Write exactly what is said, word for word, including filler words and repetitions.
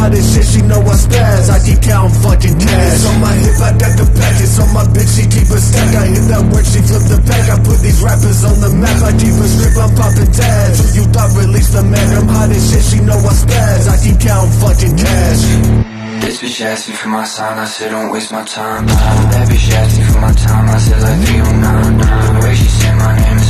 hot as shit, she know I spaz. I keep counting fucking cash. It's on my hip, I got the packets. On my bitch, she keep a stack. I hit that work, she flip the pack. I put these rappers on the map. I keep a script, I'm popping tabs. Who you thought released the man? I'm hot as shit, she know I spaz. I keep counting fucking cash. This bitch asked me for my sign, I said don't waste my time. That bitch asked me for my time, I said like three oh nine. The way she said my name is